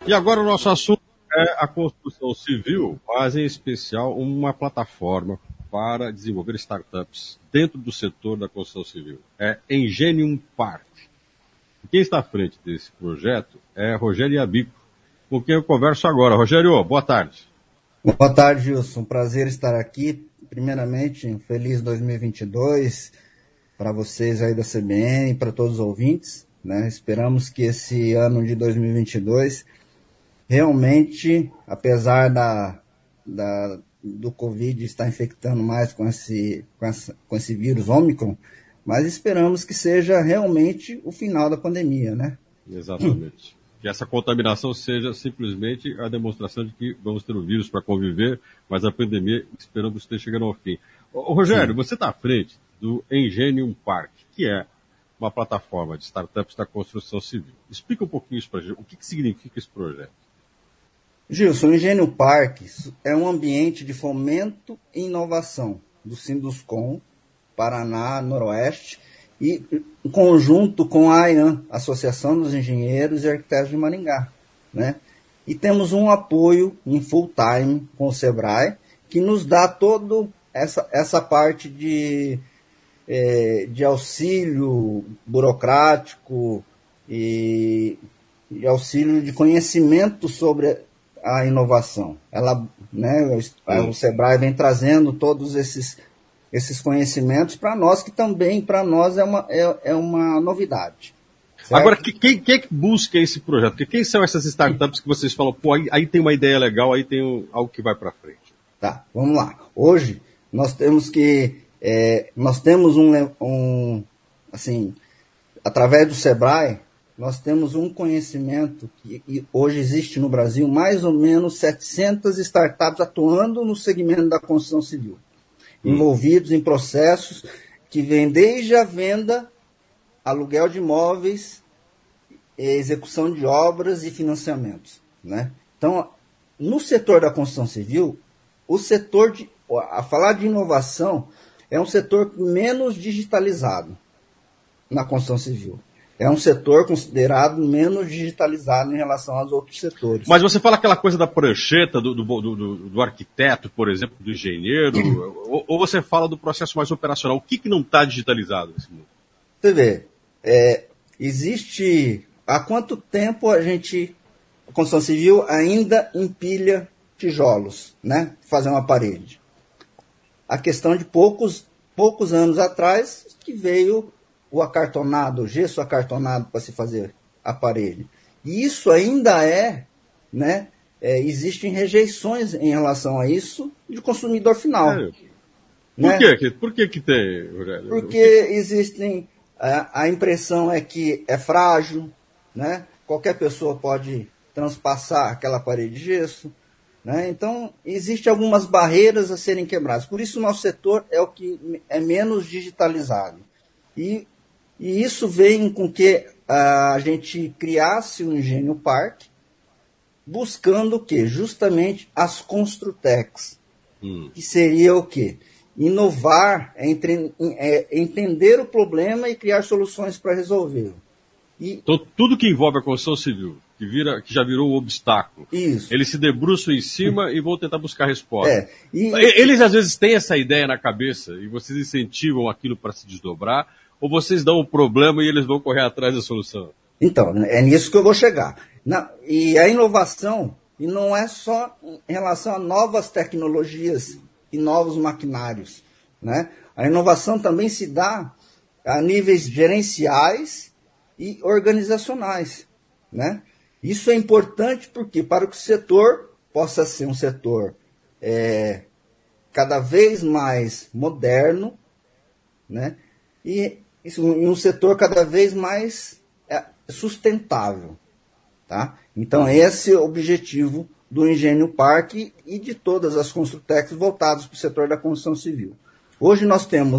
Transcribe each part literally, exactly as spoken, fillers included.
E agora o nosso assunto é a construção civil, mas em especial uma plataforma para desenvolver startups dentro do setor da construção civil. É Engenium Park. Quem está à frente desse projeto é Rogério Iabico, com quem eu converso agora. Rogério, boa tarde. Boa tarde, Gilson. Um prazer estar aqui. Primeiramente, um feliz dois mil e vinte e dois para vocês aí da C B N e para todos os ouvintes, né? Esperamos que esse ano de dois mil e vinte e dois realmente, apesar da, da, do Covid estar infectando mais com esse, com, essa, com esse vírus Ômicron, mas esperamos que seja realmente o final da pandemia, né? Exatamente. Que essa contaminação seja simplesmente a demonstração de que vamos ter o vírus para conviver, mas a pandemia esperamos esteja chegando ao fim. Ô, Rogério, Sim. Você está à frente do Engenium Park, que é uma plataforma de startups da construção civil. Explica um pouquinho isso para a gente. O que, que significa esse projeto? Gilson, o Engenium Park é um ambiente de fomento e inovação do Sinduscom, Paraná, Noroeste, e em conjunto com a AEAN, Associação dos Engenheiros e Arquitetos de Maringá, né? E temos um apoio em full time com o Sebrae, que nos dá toda essa, essa parte de, é, de auxílio burocrático e de auxílio de conhecimento sobre a inovação. Ela, né, o, o Sebrae vem trazendo todos esses esses conhecimentos para nós, que também para nós é uma, é, é uma novidade. Certo? Agora, que, quem, quem é que busca esse projeto? Porque quem são essas startups que vocês falam, pô, aí, aí tem uma ideia legal, aí tem um, algo que vai para frente? Tá, vamos lá. Hoje, nós temos que, é, nós temos um, um, assim, através do Sebrae, nós temos um conhecimento que, que hoje existe no Brasil, mais ou menos setecentas startups atuando no segmento da construção civil, envolvidos em processos que vêm desde a venda, aluguel de imóveis, execução de obras e financiamentos, né? Então, no setor da construção civil, o setor de, a falar de inovação, é um setor menos digitalizado na construção civil. É um setor considerado menos digitalizado em relação aos outros setores. Mas você fala aquela coisa da prancheta, do, do, do, do arquiteto, por exemplo, do engenheiro, ou, ou você fala do processo mais operacional? O que, que não está digitalizado nesse mundo? Você vê, é, existe... Há quanto tempo a gente, a construção civil, ainda empilha tijolos, né? Fazer uma parede. A questão de poucos, poucos anos atrás que veio o acartonado, o gesso acartonado para se fazer a parede. E isso ainda é, né, é, existem rejeições em relação a isso de consumidor final. É. Por, né? quê? Por que que tem, Rogério? Porque existem, a, a impressão é que é frágil, né? Qualquer pessoa pode transpassar aquela parede de gesso, né? Então, existem algumas barreiras a serem quebradas. Por isso, o nosso setor é o que é menos digitalizado. E E isso vem com que a gente criasse o Engenium Park, buscando o quê? Justamente as Construtecs, hum. que seria o quê? Inovar, é, entre, é entender o problema e criar soluções para resolvê-lo. E... Então, tudo que envolve a construção civil, que, vira, que já virou um obstáculo, isso. Eles se debruçam em cima e vão tentar buscar resposta. É. E... Eles, às vezes, têm essa ideia na cabeça e vocês incentivam aquilo para se desdobrar, ou vocês dão o problema e eles vão correr atrás da solução? Então, é nisso que eu vou chegar. Na, e a inovação, e não é só em relação a novas tecnologias e novos maquinários, né? A inovação também se dá a níveis gerenciais e organizacionais, né? Isso é importante porque para que o setor possa ser um setor é, cada vez mais moderno, né? E isso em um setor cada vez mais sustentável, tá? Então esse é o objetivo do Engenium Park e de todas as Construtecs voltadas para o setor da construção civil. Hoje nós temos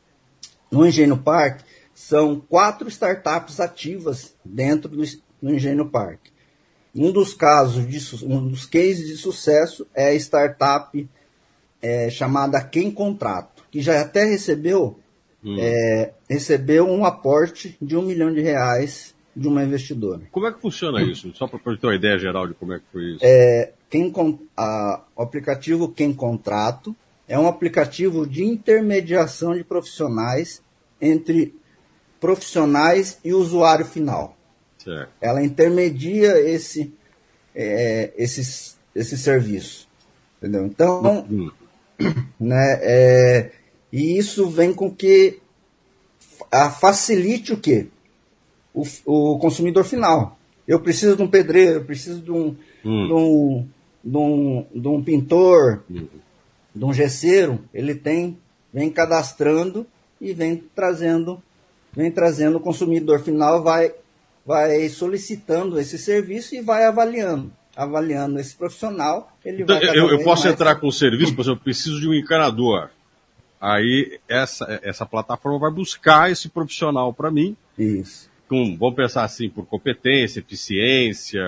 no Engenium Park são quatro startups ativas dentro do, do Engenium Park. Um dos casos de, um dos cases de sucesso é a startup é, chamada Quem Contrato, que já até recebeu Hum. É, recebeu um aporte de um milhão de reais de uma investidora. Como é que funciona isso? Só para ter uma ideia geral de como é que foi isso. É, quem, a, o aplicativo Quem Contrato é um aplicativo de intermediação de profissionais entre profissionais e usuário final. Certo. Ela intermedia esse, é, esse, esse serviço. Entendeu? Então, Hum. né, é, e isso vem com que a, facilite o quê? O, o consumidor final. Eu preciso de um pedreiro, eu preciso de um, hum. de um, de um, de um pintor, hum. de um gesseiro. Ele tem, vem cadastrando e vem trazendo, vem trazendo o consumidor final, vai, vai solicitando esse serviço e vai avaliando. Avaliando esse profissional, ele então, vai... Eu, eu posso mais... entrar com o serviço, por exemplo, eu preciso de um encanador. Aí essa, essa plataforma vai buscar esse profissional para mim. Isso. Com, vamos pensar assim, por competência, eficiência,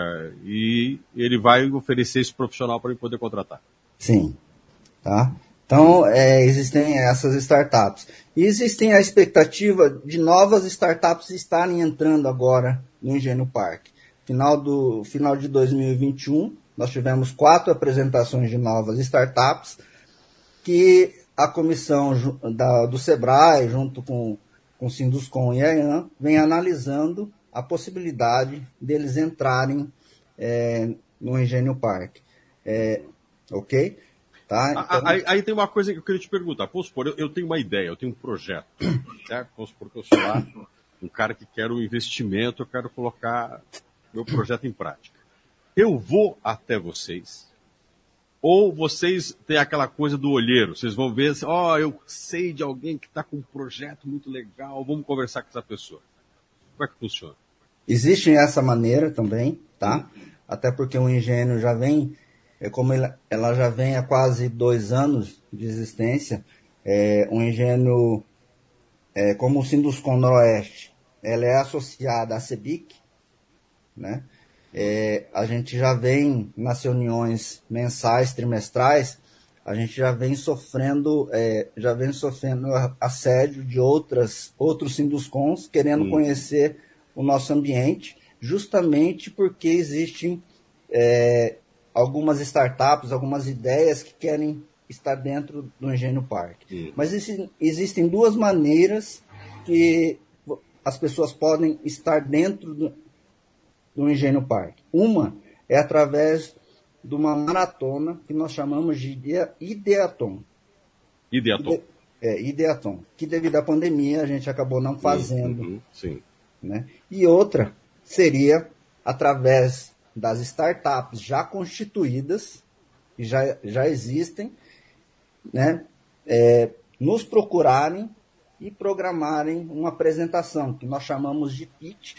e ele vai oferecer esse profissional para eu poder contratar. Sim. Tá? Então, é, existem essas startups. E existem a expectativa de novas startups estarem entrando agora no Engenho Parque. Final, do, final de dois mil e vinte e um, nós tivemos quatro apresentações de novas startups que a comissão da, do Sebrae, junto com, com o Sinduscom e a I A N, vem analisando a possibilidade deles entrarem é, no Engenho Parque. É, ok? Tá? Então... Aí, aí tem uma coisa que eu queria te perguntar. Vamos supor, eu, eu tenho uma ideia, eu tenho um projeto, certo? Vamos supor que eu sou lá um cara que quer um investimento, eu quero colocar meu projeto em prática. Eu vou até vocês, ou vocês têm aquela coisa do olheiro, vocês vão ver assim, ó, oh, eu sei de alguém que está com um projeto muito legal, vamos conversar com essa pessoa. Como é que funciona? Existe essa maneira também, tá? Hum. Até porque o Engenho já vem, é como ela, ela já vem há quase dois anos de existência, é, o Engenho, é, como o Sinduscom Noroeste, ela é associada à CEBIC, né? É, a gente já vem nas reuniões mensais, trimestrais, a gente já vem sofrendo, é, já vem sofrendo assédio de outras, outros Sinduscons querendo hum. conhecer o nosso ambiente, justamente porque existem é, algumas startups, algumas ideias que querem estar dentro do Engenho Parque. Hum. Mas existem, existem duas maneiras que as pessoas podem estar dentro do do Engenho Parque. Uma é através de uma maratona que nós chamamos de Ideaton. Ideaton. Ide, é, Ideaton, que devido à pandemia a gente acabou não fazendo. Uhum, sim. Né? E outra seria através das startups já constituídas, que já, já existem, né? É, nos procurarem e programarem uma apresentação, que nós chamamos de pitch,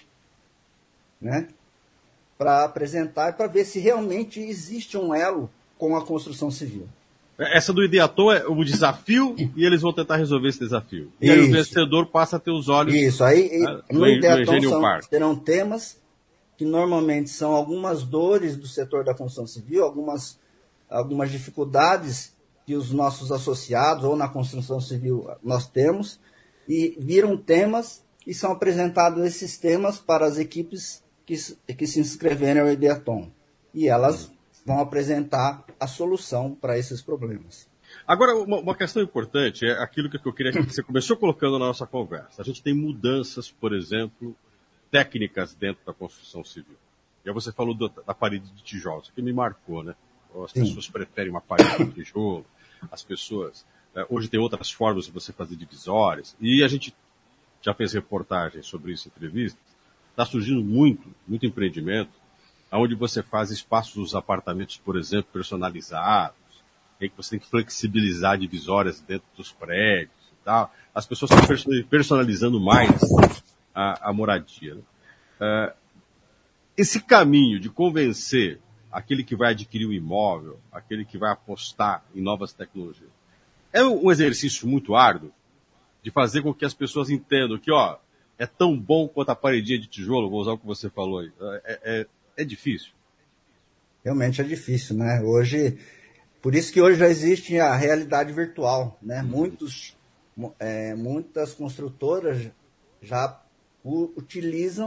né? Para apresentar e para ver se realmente existe um elo com a construção civil. Essa do Ideaton é o desafio e eles vão tentar resolver esse desafio. E Isso. aí o vencedor passa a ter os olhos... Isso, aí né, no, no Ideaton são, serão temas que normalmente são algumas dores do setor da construção civil, algumas, algumas dificuldades que os nossos associados ou na construção civil nós temos, e viram temas e são apresentados esses temas para as equipes que, que se inscreverem ao Ideaton. E elas vão apresentar a solução para esses problemas. Agora, uma, uma questão importante é aquilo que eu queria que você começou colocando na nossa conversa. A gente tem mudanças, por exemplo, técnicas dentro da construção civil. E aí você falou do, da parede de tijolo, isso que me marcou, né? As Sim. pessoas preferem uma parede de tijolo, as pessoas... É, hoje tem outras formas de você fazer divisórias, e a gente já fez reportagens sobre isso, entrevistas. Está surgindo muito, muito empreendimento, onde você faz espaços dos apartamentos, por exemplo, personalizados, em que você tem que flexibilizar divisórias dentro dos prédios e tal. As pessoas estão personalizando mais a, a moradia. Né? Uh, esse caminho de convencer aquele que vai adquirir o imóvel, aquele que vai apostar em novas tecnologias, é um exercício muito árduo de fazer com que as pessoas entendam que, ó, é tão bom quanto a paredinha de tijolo, vou usar o que você falou aí. É, é, é difícil. Realmente é difícil, né? Hoje, por isso que hoje já existe a realidade virtual, né? Uhum. Muitos, é, muitas construtoras já u, utilizam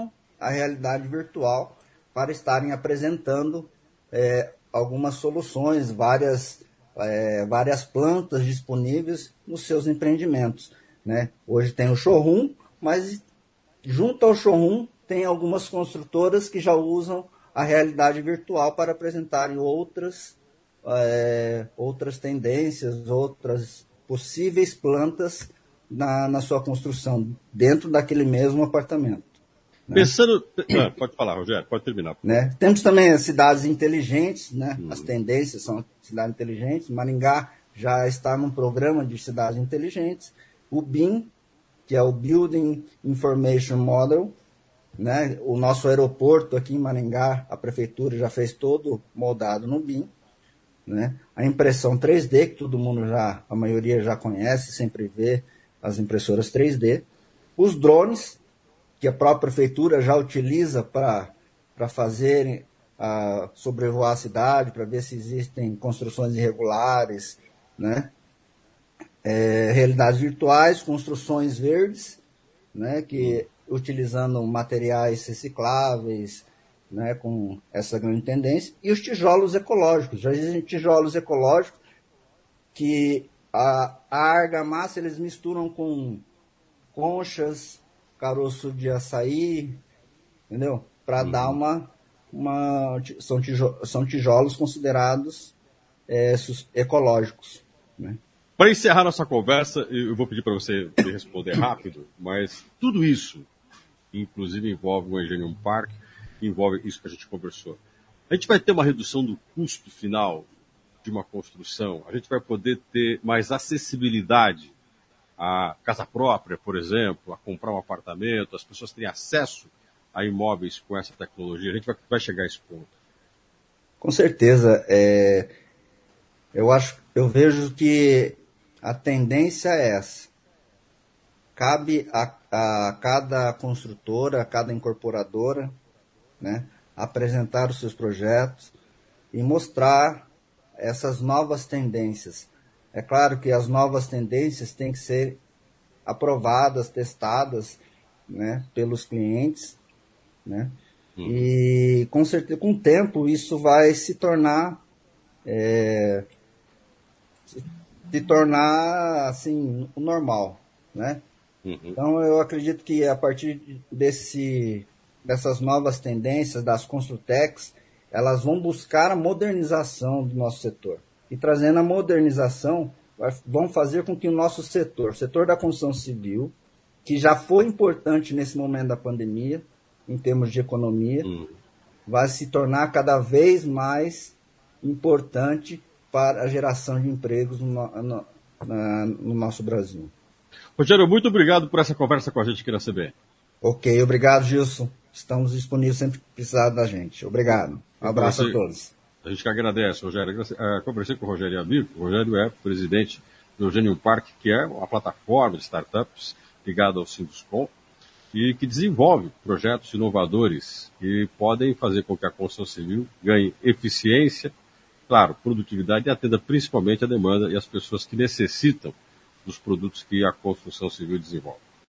a realidade virtual para estarem apresentando é, algumas soluções, várias, é, várias plantas disponíveis nos seus empreendimentos, né? Hoje tem o showroom, mas junto ao showroom tem algumas construtoras que já usam a realidade virtual para apresentarem outras, é, outras tendências, outras possíveis plantas na, na sua construção, dentro daquele mesmo apartamento. Né? Pensando... Ah, pode falar, Rogério, pode terminar. Né? Temos também as cidades inteligentes, né? Hum. As tendências são cidades inteligentes. Maringá já está num programa de cidades inteligentes. O B I M, que é o Building Information Model, né? O nosso aeroporto aqui em Maringá, a prefeitura já fez todo moldado no B I M. Né? A impressão três D, que todo mundo já, a maioria já conhece, sempre vê as impressoras três D. Os drones, que a própria prefeitura já utiliza para fazer, uh, sobrevoar a cidade, para ver se existem construções irregulares, né? É, realidades virtuais, construções verdes, né? Que utilizando materiais recicláveis, né? Com essa grande tendência, e os tijolos ecológicos. Já existem tijolos ecológicos que a, a argamassa eles misturam com conchas, caroço de açaí, entendeu? Para uhum. dar uma, uma são, tijolos, são tijolos considerados é, ecológicos, né? Para encerrar nossa conversa, eu vou pedir para você me responder rápido, mas tudo isso, inclusive envolve o Engenho Park, envolve isso que a gente conversou. A gente vai ter uma redução do custo final de uma construção, a gente vai poder ter mais acessibilidade a casa própria, por exemplo, a comprar um apartamento, as pessoas terem acesso a imóveis com essa tecnologia. A gente vai, vai chegar a esse ponto. Com certeza. É, eu acho, eu vejo que a tendência é essa. Cabe a, a cada construtora, a cada incorporadora, né, apresentar os seus projetos e mostrar essas novas tendências. É claro que as novas tendências têm que ser aprovadas, testadas, né, pelos clientes, né? Uhum. E com certeza, com o tempo, isso vai se tornar é, se tornar assim o normal, né? Uhum. Então eu acredito que a partir desse, dessas novas tendências das Construtecs, elas vão buscar a modernização do nosso setor. E trazendo a modernização, vão fazer com que o nosso setor, o setor da construção civil, que já foi importante nesse momento da pandemia, em termos de economia, hum. vai se tornar cada vez mais importante para a geração de empregos no, no, na, no nosso Brasil. Rogério, muito obrigado por essa conversa com a gente aqui na C B N. Ok, obrigado, Gilson. Estamos disponíveis sempre que precisar da gente. Obrigado. Um abraço a todos. A gente que agradece, Rogério. Uh, conversei com o Rogério Amigo. O Rogério é presidente do Engenho Park, que é uma plataforma de startups ligada ao Sinduscom e que desenvolve projetos inovadores que podem fazer com que a construção civil ganhe eficiência, claro, produtividade e atenda principalmente a demanda e as pessoas que necessitam dos produtos que a construção civil desenvolve.